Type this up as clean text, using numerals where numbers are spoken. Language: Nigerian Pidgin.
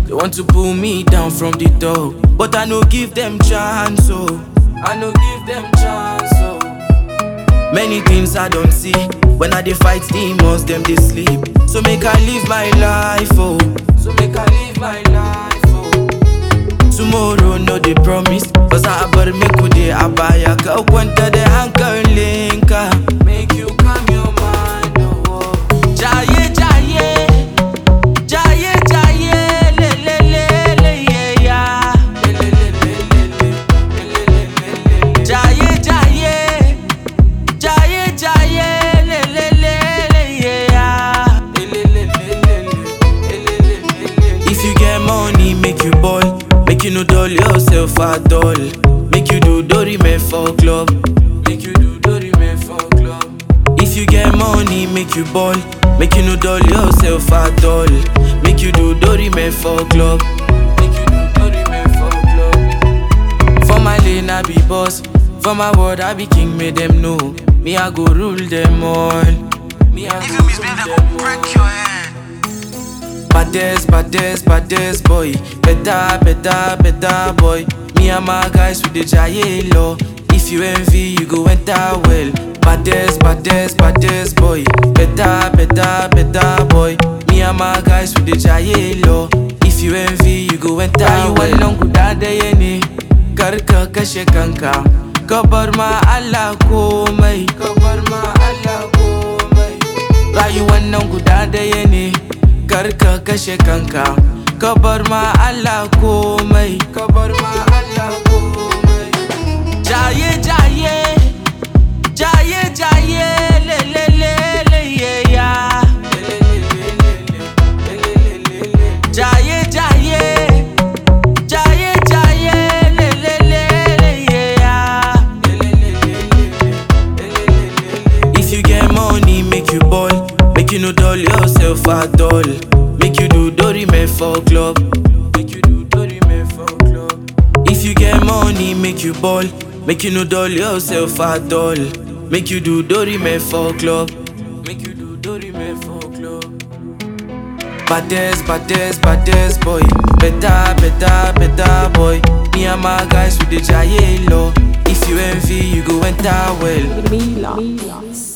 They want to pull me down from the top, but I no give them chance, oh. I no give them chance, oh. Many things I don't see. When I dey fight demons, them they sleep. So make I live my life, oh. So make I live my life, oh. Tomorrow no they promise, cause I better make good day abaya ka kwanta de hankalinka. Make you calm your mind, oh. Jaye jaye, jaye jaye, le le le le yeah. Le le le le le, le le le le. Jaye jaye, jaye jaye, le le le le yeah. Le le le le le. If you get money, make you ball. Make you no dull yourself at all. Make you do Dorime for club. Make you do Dorime for club. If you get money, make you ball. Make you no dull yourself at all. Make you do Dorime for club. Make you do Dorime for club. For my lane I be boss. For my word I be king, make them know. Me I go rule them all. Me I go rule them all. Break your head. Baddest boy. Better boy. Me and my guys with the giant law. If you envy, you go enter well. Baddest boy. Better boy. Me and my guys with the giant law. If you envy, you go enter well. Rayuwar guda daya ne, karka kashe kanka. Kabar ma Allah komai. Rayuwar guda daya ne, karka kashe kanka. Kabar ma Allah komai. Jaye jaye, jaye jaye, le le le le yeah. Jaye jaye, jaye jaye, le le le le yeah. If you get money, make you ball. Make you no dull yourself at all. Make you do Dorime for club. Make you do Dorime for club. If you get money, make you ball. Make you no dull yourself at all. Make you do Dorime for club. Make you do Dorime for club. Baddest boy. Better boy. Me and my guys with the giant law. If you envy, you go enter well. Mila.